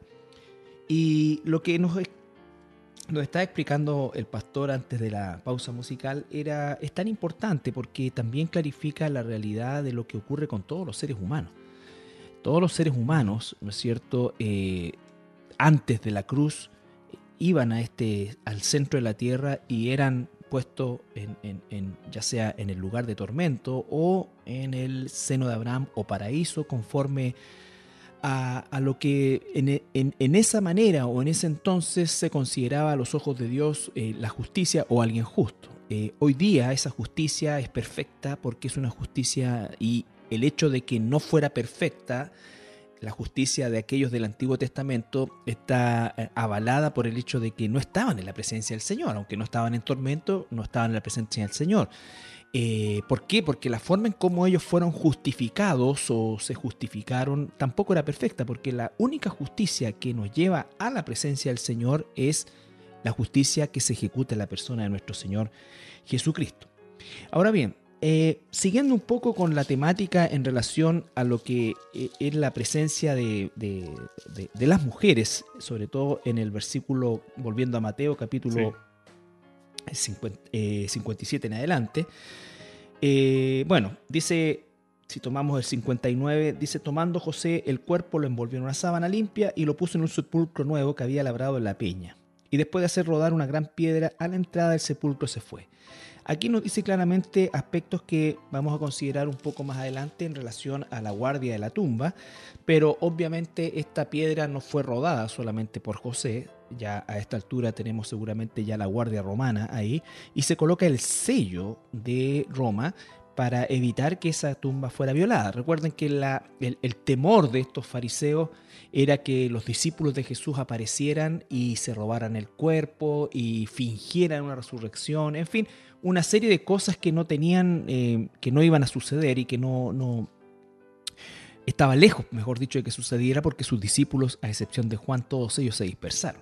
Y lo que nos, nos está explicando el pastor antes de la pausa musical era, es tan importante porque también clarifica la realidad de lo que ocurre con todos los seres humanos. Todos los seres humanos, ¿no es cierto?, eh, antes de la cruz iban a este, al centro de la tierra y eran puestos en, en, en, ya sea en el lugar de tormento o en el seno de Abraham o paraíso, conforme a, a lo que en, en, en esa manera o en ese entonces se consideraba a los ojos de Dios eh, la justicia o alguien justo. Eh, hoy día esa justicia es perfecta porque es una justicia, y el hecho de que no fuera perfecta, la justicia de aquellos del Antiguo Testamento, está avalada por el hecho de que no estaban en la presencia del Señor, aunque no estaban en tormento, no estaban en la presencia del Señor. Eh, ¿Por qué? Porque la forma en cómo ellos fueron justificados o se justificaron tampoco era perfecta, porque la única justicia que nos lleva a la presencia del Señor es la justicia que se ejecuta en la persona de nuestro Señor Jesucristo. Ahora bien, eh, siguiendo un poco con la temática en relación a lo que eh, es la presencia de, de, de, de las mujeres, sobre todo en el versículo, volviendo a Mateo, capítulo sí. cincuenta, eh, cincuenta y siete en adelante, eh, bueno, dice, si tomamos el cincuenta y nueve, dice: tomando José el cuerpo, lo envolvió en una sábana limpia y lo puso en un sepulcro nuevo que había labrado en la peña. Y después de hacer rodar una gran piedra a la entrada del sepulcro se fue. Aquí nos dice claramente aspectos que vamos a considerar un poco más adelante en relación a la guardia de la tumba, pero obviamente esta piedra no fue rodada solamente por José, ya a esta altura tenemos seguramente ya la guardia romana ahí, y se coloca el sello de Roma para evitar que esa tumba fuera violada. Recuerden que la, el, el temor de estos fariseos era que los discípulos de Jesús aparecieran y se robaran el cuerpo y fingieran una resurrección, en fin, una serie de cosas que no tenían, eh, que no iban a suceder y que no, no estaba lejos, mejor dicho, de que sucediera, porque sus discípulos, a excepción de Juan, todos ellos se dispersaron.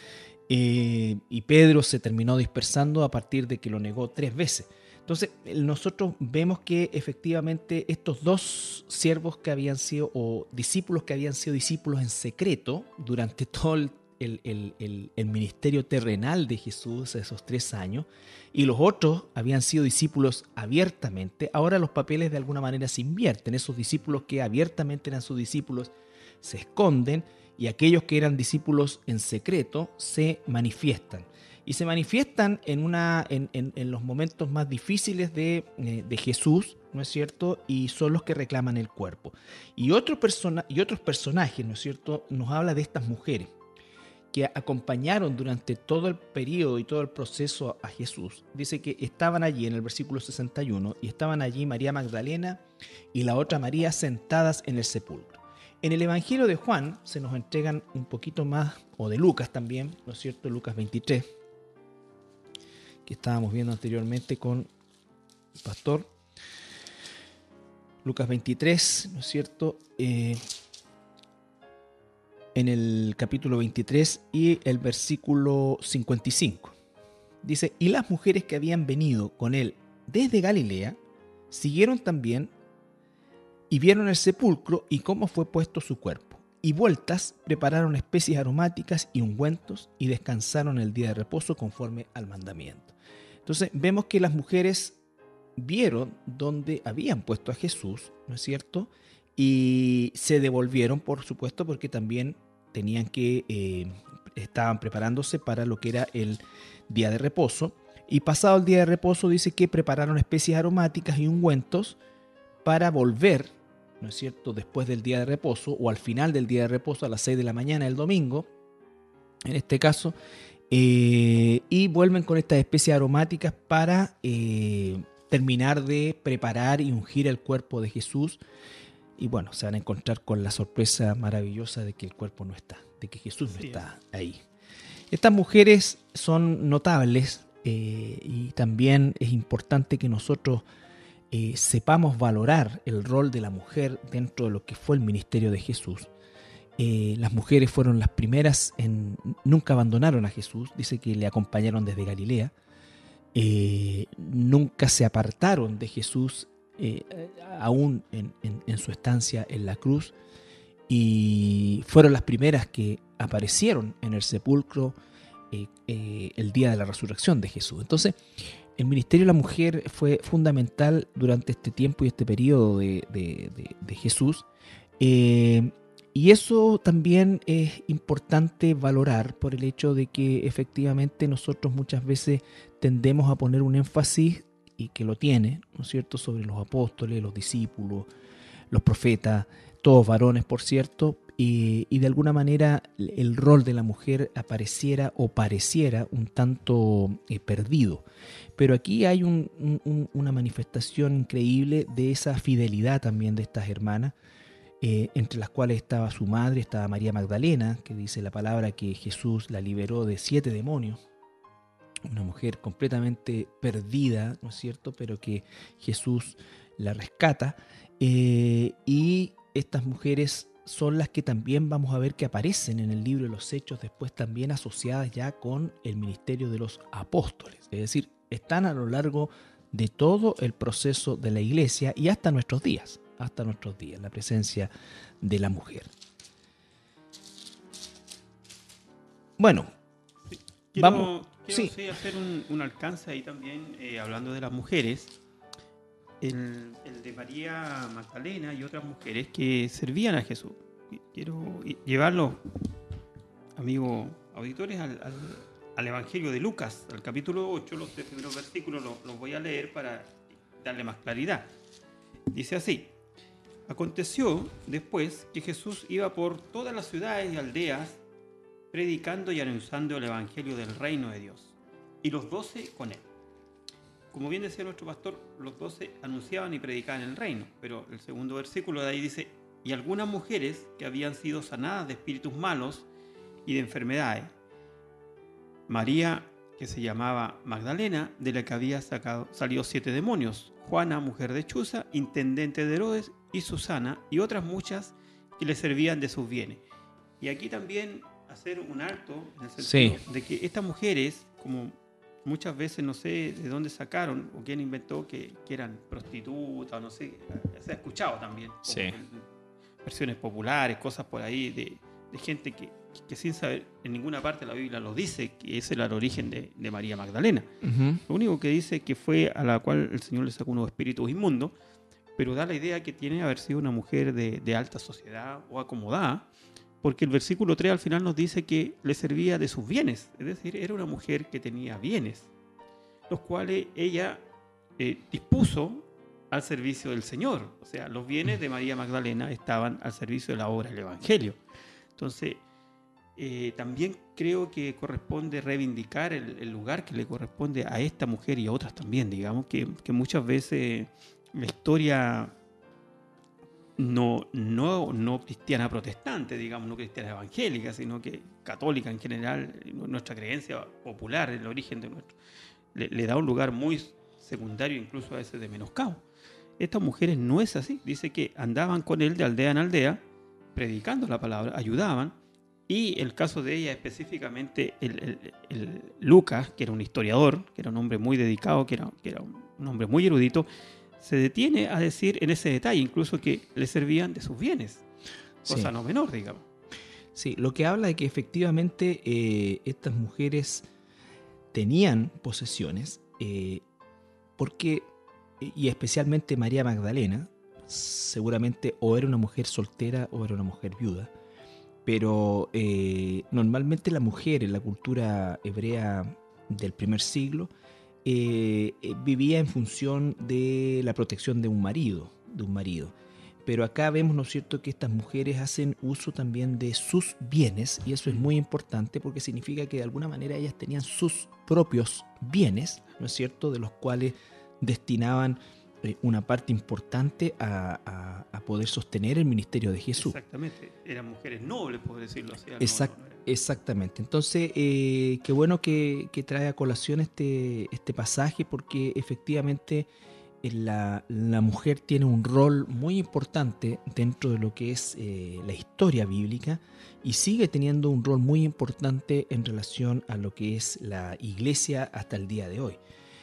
Eh, y Pedro se terminó dispersando a partir de que lo negó tres veces. Entonces, nosotros vemos que efectivamente estos dos siervos que habían sido, o discípulos que habían sido discípulos en secreto durante todo el, el, el, el, el ministerio terrenal de Jesús, esos tres años, y los otros habían sido discípulos abiertamente, ahora los papeles de alguna manera se invierten. Esos discípulos que abiertamente eran sus discípulos se esconden, y aquellos que eran discípulos en secreto se manifiestan. Y se manifiestan en, una, en, en, en los momentos más difíciles de, eh, de Jesús, ¿no es cierto? Y son los que reclaman el cuerpo. Y, otro persona, y otros personajes, ¿no es cierto?, nos habla de estas mujeres que acompañaron durante todo el periodo y todo el proceso a Jesús. Dice que estaban allí en el versículo sesenta y uno, y estaban allí María Magdalena y la otra María sentadas en el sepulcro. En el Evangelio de Juan se nos entregan un poquito más, o de Lucas también, ¿no es cierto?, Lucas veintitrés, que estábamos viendo anteriormente con el pastor. Lucas veintitrés, ¿no es cierto?, eh, en el capítulo veintitrés y el versículo cincuenta y cinco. Dice: y las mujeres que habían venido con él desde Galilea siguieron también y vieron el sepulcro y cómo fue puesto su cuerpo. Y vueltas prepararon especies aromáticas y ungüentos y descansaron el día de reposo conforme al mandamiento. Entonces vemos que las mujeres vieron dónde habían puesto a Jesús, ¿no es cierto? Y se devolvieron, por supuesto, porque también tenían que, eh, estaban preparándose para lo que era el día de reposo. Y pasado el día de reposo dice que prepararon especies aromáticas y ungüentos para volver, ¿no es cierto?, después del día de reposo o al final del día de reposo a las seis de la mañana del domingo, en este caso, eh, y vuelven con estas especies aromáticas para eh, terminar de preparar y ungir el cuerpo de Jesús. Y bueno, se van a encontrar con la sorpresa maravillosa de que el cuerpo no está, de que Jesús no está ahí. Estas mujeres son notables eh, y también es importante que nosotros eh, sepamos valorar el rol de la mujer dentro de lo que fue el ministerio de Jesús. Eh, las mujeres fueron las primeras en, nunca abandonaron a Jesús, dice que le acompañaron desde Galilea, eh, nunca se apartaron de Jesús eh, aún en, en, en su estancia en la cruz, y fueron las primeras que aparecieron en el sepulcro eh, eh, el día de la resurrección de Jesús. Entonces, el ministerio de la mujer fue fundamental durante este tiempo y este periodo de, de, de, de Jesús. Eh, y eso también es importante valorar por el hecho de que efectivamente nosotros muchas veces tendemos a poner un énfasis, y que lo tiene, ¿no es cierto?, sobre los apóstoles, los discípulos, los profetas, todos varones, por cierto, y, y de alguna manera el rol de la mujer apareciera o pareciera un tanto eh, perdido. Pero aquí hay un, un, una manifestación increíble de esa fidelidad también de estas hermanas, eh, entre las cuales estaba su madre, estaba María Magdalena, que dice la palabra que Jesús la liberó de siete demonios. Una mujer completamente perdida, ¿no es cierto?, pero que Jesús la rescata. Eh, y estas mujeres son las que también vamos a ver que aparecen en el libro de los Hechos, después también asociadas ya con el ministerio de los apóstoles. Es decir, están a lo largo de todo el proceso de la iglesia y hasta nuestros días, hasta nuestros días, la presencia de la mujer. Bueno, Quiero, vamos... quiero sí. sí, hacer un, un alcance ahí también, eh, hablando de las mujeres, el, el de María Magdalena y otras mujeres que servían a Jesús. Quiero llevarlos, amigos auditores, al, al, al Evangelio de Lucas, al capítulo ocho, los tres primeros versículos los, los voy a leer para darle más claridad. Dice así: aconteció después que Jesús iba por todas las ciudades y aldeas, predicando y anunciando el evangelio del reino de Dios, y los doce con él. Como bien decía nuestro pastor, los doce anunciaban y predicaban el reino, pero el segundo versículo de ahí dice: y algunas mujeres que habían sido sanadas de espíritus malos y de enfermedades. María, que se llamaba Magdalena, de la que había sacado, salido siete demonios. Juana, mujer de Chuza, intendente de Herodes, y Susana, y otras muchas que le servían de sus bienes. Y aquí también hacer un alto en el sentido sí. de que estas mujeres, como muchas veces no sé de dónde sacaron o quién inventó que, que eran prostitutas, no sé, se ha escuchado también, sí. versiones populares, cosas por ahí de, de gente que, que sin saber en ninguna parte de la Biblia lo dice, que ese era el origen de, de María Magdalena. Uh-huh. Lo único que dice que fue a la cual el Señor le sacó unos espíritus inmundos, pero da la idea que tiene haber sido una mujer de, de alta sociedad o acomodada, porque el versículo tres al final nos dice que le servía de sus bienes, es decir, era una mujer que tenía bienes, los cuales ella eh, dispuso al servicio del Señor. O sea, los bienes de María Magdalena estaban al servicio de la obra del Evangelio. Entonces, eh, también creo que corresponde reivindicar el, el lugar que le corresponde a esta mujer y a otras también, digamos, que, que muchas veces la historia... No, no, no cristiana protestante, digamos, no cristiana evangélica, sino que católica en general, nuestra creencia popular, el origen de nuestro, le, le da un lugar muy secundario, incluso a veces de menoscabo. Estas mujeres no es así, dice que andaban con él de aldea en aldea, predicando la palabra, ayudaban, y el caso de ella específicamente, el, el, el Lucas, que era un historiador, que era un hombre muy dedicado, que era, que era un hombre muy erudito, se detiene a decir en ese detalle, incluso que le servían de sus bienes, cosa Sí. no menor, digamos. Sí, lo que habla de que efectivamente eh, estas mujeres tenían posesiones, eh, porque, y especialmente María Magdalena, seguramente o era una mujer soltera o era una mujer viuda, pero eh, normalmente la mujer en la cultura hebrea del primer siglo eh, eh, vivía en función de la protección de un marido, de un marido. Pero acá vemos, ¿no es cierto?, que estas mujeres hacen uso también de sus bienes, y eso es muy importante porque significa que de alguna manera ellas tenían sus propios bienes, ¿no es cierto?, de los cuales destinaban eh, una parte importante a, a- a poder sostener el ministerio de Jesús. Exactamente, eran mujeres nobles, por decirlo así. No, Exact- no, no eran- exactamente. Entonces, eh, qué bueno que, que trae a colación este, este pasaje porque efectivamente eh, la, la mujer tiene un rol muy importante dentro de lo que es eh, la historia bíblica y sigue teniendo un rol muy importante en relación a lo que es la iglesia hasta el día de hoy.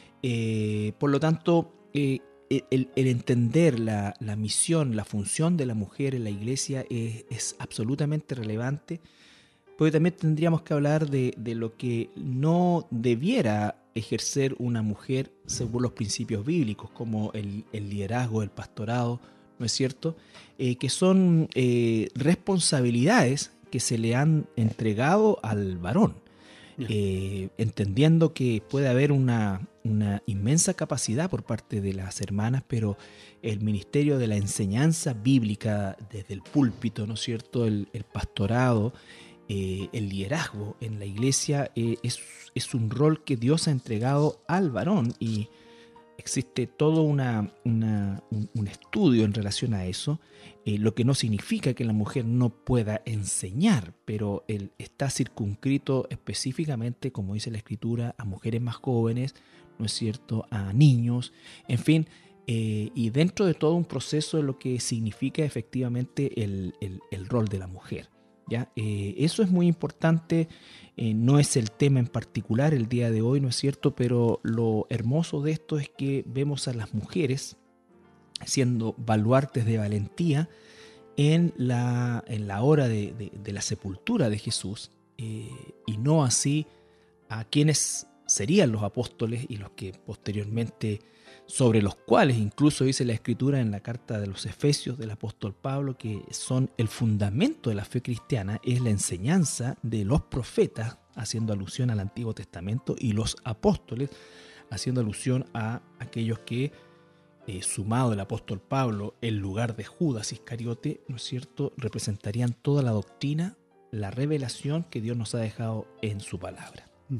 Eh, por lo tanto, eh, el, el entender la, la misión, la función de la mujer en la iglesia es, es absolutamente relevante, porque también tendríamos que hablar de, de lo que no debiera ejercer una mujer según los principios bíblicos, como el, el liderazgo, el pastorado, ¿no es cierto? Eh, que son eh, responsabilidades que se le han entregado al varón, Ya. eh, entendiendo que puede haber una, una inmensa capacidad por parte de las hermanas, pero el ministerio de la enseñanza bíblica desde el púlpito, ¿no es cierto?, el, el pastorado, eh, el liderazgo en la iglesia eh, es, es un rol que Dios ha entregado al varón y existe todo una, una- un, un estudio en relación a eso, eh, lo que no significa que la mujer no pueda enseñar, pero él está circunscrito específicamente, como dice la escritura, a mujeres más jóvenes, ¿no es cierto?, a niños, en fin, eh, y dentro de todo un proceso de lo que significa efectivamente el, el- el rol de la mujer. ¿Ya? Eh, eso es muy importante, eh, no es el tema en particular el día de hoy, ¿no es cierto? Pero lo hermoso de esto es que vemos a las mujeres siendo baluartes de valentía en la, en la hora de, de- de la sepultura de Jesús, eh, y no así a quienes serían los apóstoles y los que posteriormente, sobre los cuales incluso dice la escritura en la carta de los Efesios del apóstol Pablo, que son el fundamento de la fe cristiana, es la enseñanza de los profetas, haciendo alusión al Antiguo Testamento, y los apóstoles, haciendo alusión a aquellos que, eh, sumado el apóstol Pablo, en lugar de Judas Iscariote, ¿no es cierto?, representarían toda la doctrina, la revelación que Dios nos ha dejado en su palabra. Mm.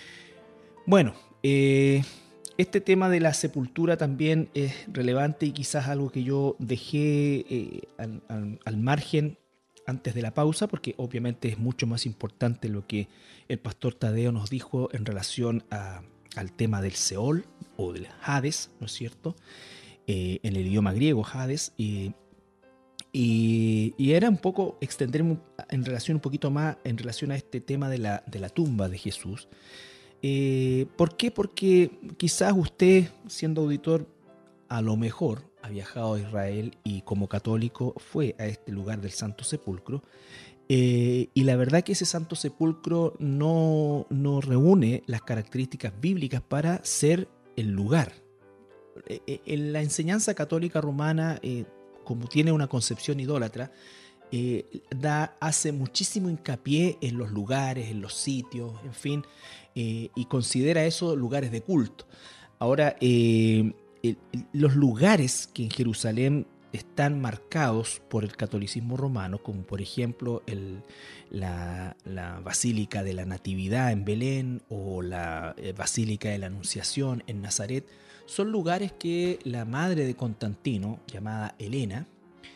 Bueno, eh, este tema de la sepultura también es relevante y quizás algo que yo dejé eh, al, al- al margen antes de la pausa, porque obviamente es mucho más importante lo que el pastor Tadeo nos dijo en relación a- al tema del Seol o del Hades, ¿no es cierto? Eh, en el idioma griego, Hades, y, y- y era un poco extenderme en relación un poquito más en relación a este tema de la, de la tumba de Jesús. Eh, ¿Por qué? Porque quizás usted, siendo auditor, a lo mejor ha viajado a Israel y como católico fue a este lugar del Santo Sepulcro. Eh, y la verdad que ese Santo Sepulcro no, no reúne las características bíblicas para ser el lugar. Eh, eh, en la enseñanza católica romana, eh, como tiene una concepción idólatra, eh, da, hace muchísimo hincapié en los lugares, en los sitios, en fin, eh, y considera eso lugares de culto. Ahora, eh, el- el- los lugares que en Jerusalén están marcados por el catolicismo romano, como por ejemplo el- la, la Basílica de la Natividad en Belén o la eh, Basílica de la Anunciación en Nazaret, son lugares que la madre de Constantino, llamada Helena,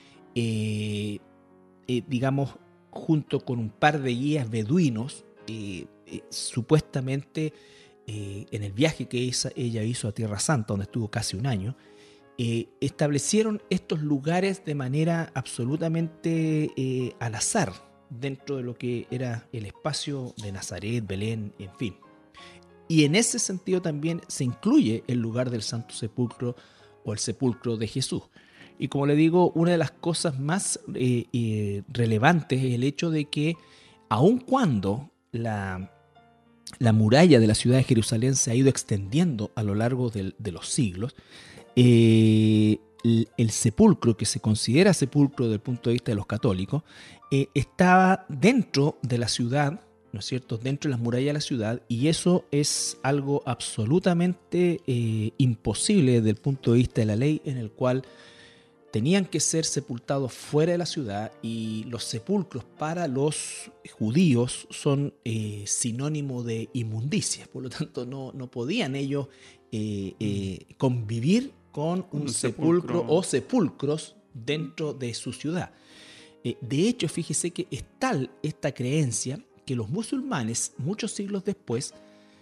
eh, eh, digamos, junto con un par de guías beduinos, eh, eh, supuestamente eh, en el viaje que esa- ella hizo a Tierra Santa, donde estuvo casi un año, eh, establecieron estos lugares de manera absolutamente eh, al azar, dentro de lo que era el espacio de Nazaret, Belén, en fin. Y en ese sentido también se incluye el lugar del Santo Sepulcro o el sepulcro de Jesús. Y como le digo, una de las cosas más eh, eh, relevantes es el hecho de que aun cuando la, la muralla de la ciudad de Jerusalén se ha ido extendiendo a lo largo de, de los siglos, eh, el, el sepulcro, que se considera sepulcro desde el punto de vista de los católicos, eh, estaba dentro de la ciudad, ¿no es cierto?, dentro de las murallas de la ciudad, y eso es algo absolutamente eh, imposible desde el punto de vista de la ley, en el cual tenían que ser sepultados fuera de la ciudad, y los sepulcros para los judíos son eh, sinónimo de inmundicia. Por lo tanto, no, no podían ellos eh, eh, convivir con un, un sepulcro, sepulcro o sepulcros dentro de su ciudad. Eh, de hecho, fíjese que es tal esta creencia que los musulmanes, muchos siglos después,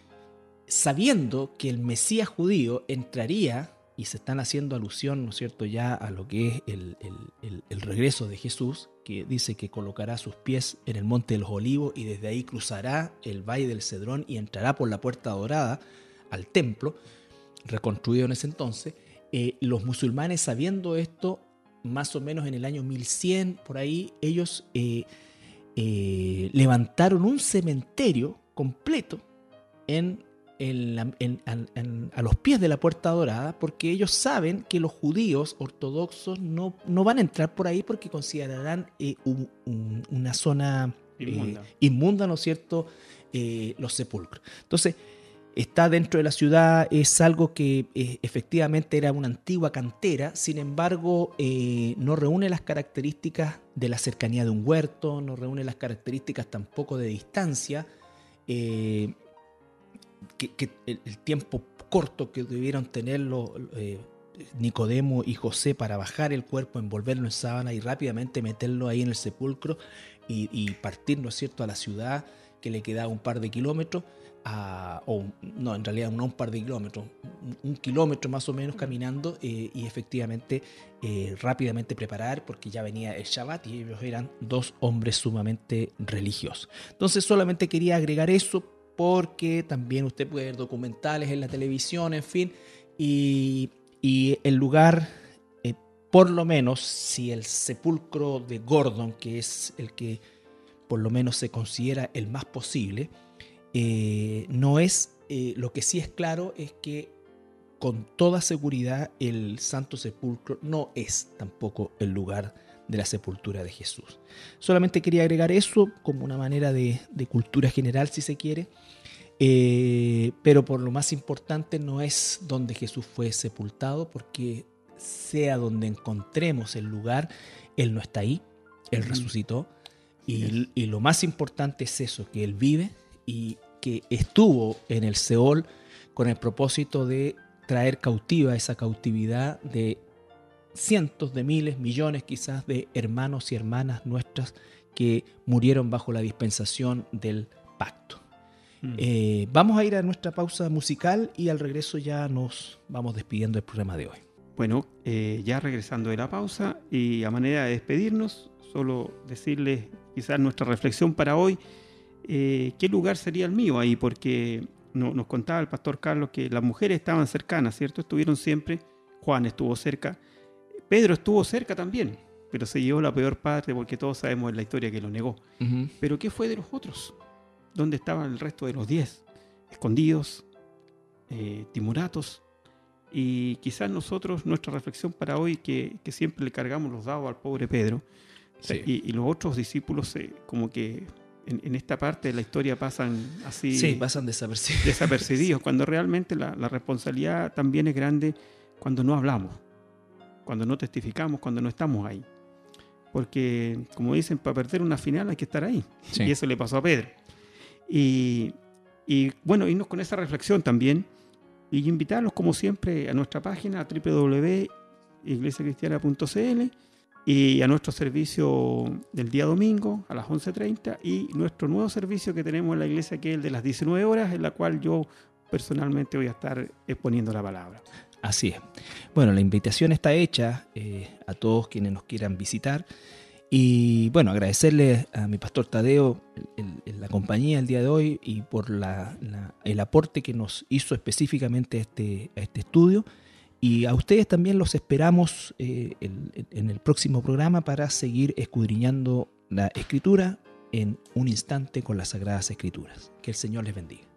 sabiendo que el Mesías judío entraría, y se están haciendo alusión, ¿no es cierto?, ya a lo que es el, el, el, el regreso de Jesús, que dice que colocará sus pies en el Monte de los Olivos y desde ahí cruzará el Valle del Cedrón y entrará por la Puerta Dorada al templo, reconstruido en ese entonces. Eh, los musulmanes, sabiendo esto, más o menos en el año mil cien, por ahí, ellos eh, eh, levantaron un cementerio completo en En, en, en, a los pies de la Puerta Dorada, porque ellos saben que los judíos ortodoxos no, no van a entrar por ahí porque considerarán eh, un, un, una zona inmunda, eh, inmunda, ¿no es cierto?, eh, los sepulcros. Entonces, está dentro de la ciudad, es algo que eh, efectivamente era una antigua cantera, sin embargo, eh, no reúne las características de la cercanía de un huerto, no reúne las características tampoco de distancia, eh, Que, que el, el tiempo corto que debieron tenerlo eh, Nicodemo y José para bajar el cuerpo, envolverlo en sábana y rápidamente meterlo ahí en el sepulcro y, y partir, ¿no es cierto?, a la ciudad, que le quedaba un par de kilómetros, a, o no, en realidad no un par de kilómetros, un, un kilómetro más o menos caminando, eh, y efectivamente eh, rápidamente preparar, porque ya venía el Shabbat y ellos eran dos hombres sumamente religiosos. Entonces solamente quería agregar eso, porque también usted puede ver documentales en la televisión, en fin, y, y el lugar, eh, por lo menos, si el sepulcro de Gordon, que es el que por lo menos se considera el más posible, eh, no es, eh, lo que sí es claro es que con toda seguridad el Santo Sepulcro no es tampoco el lugar de la sepultura de Jesús. Solamente quería agregar eso como una manera de, de cultura general, si se quiere, eh, pero por lo más importante no es donde Jesús fue sepultado, porque sea donde encontremos el lugar, Él no está ahí, Él mm. resucitó, y, y lo más importante es eso, que Él vive y que estuvo en el Seol con el propósito de traer cautiva esa cautividad de cientos de miles, millones quizás de hermanos y hermanas nuestras que murieron bajo la dispensación del pacto. Mm. Eh, vamos a ir a nuestra pausa musical y al regreso ya nos vamos despidiendo del programa de hoy. Bueno, eh, ya regresando de la pausa y a manera de despedirnos, solo decirles quizás nuestra reflexión para hoy, eh, ¿qué lugar sería el mío ahí? Porque no, nos contaba el pastor Carlos que las mujeres estaban cercanas, ¿cierto? Estuvieron siempre, Juan estuvo cerca, Pedro estuvo cerca también, pero se llevó la peor parte porque todos sabemos en la historia que lo negó. Uh-huh. Pero ¿qué fue de los otros? ¿Dónde estaban el resto de los diez? Escondidos, eh, timoratos. Y quizás nosotros, nuestra reflexión para hoy, que, que siempre le cargamos los dados al pobre Pedro, sí. y, y los otros discípulos eh, como que en, en esta parte de la historia pasan así... Sí, pasan desapercibidos. Desapercibidos, cuando realmente la, la responsabilidad también es grande cuando no hablamos, cuando no testificamos, cuando no estamos ahí. Porque, como dicen, para perder una final hay que estar ahí. Sí. Y eso le pasó a Pedro. Y, y bueno, irnos con esa reflexión también y invitarlos, como siempre, a nuestra página doble u doble u doble u punto iglesia cristiana punto c l y a nuestro servicio del día domingo a las once treinta y nuestro nuevo servicio que tenemos en la iglesia, que es el de las diecinueve horas, en la cual yo personalmente voy a estar exponiendo la palabra. Así es. Bueno, la invitación está hecha eh, a todos quienes nos quieran visitar. Y bueno, agradecerle a mi pastor Tadeo el, el, la compañía el día de hoy y por la, la, el aporte que nos hizo específicamente a este, a este estudio. Y a ustedes también los esperamos eh, en, en el próximo programa para seguir escudriñando la Escritura en un instante con las Sagradas Escrituras. Que el Señor les bendiga.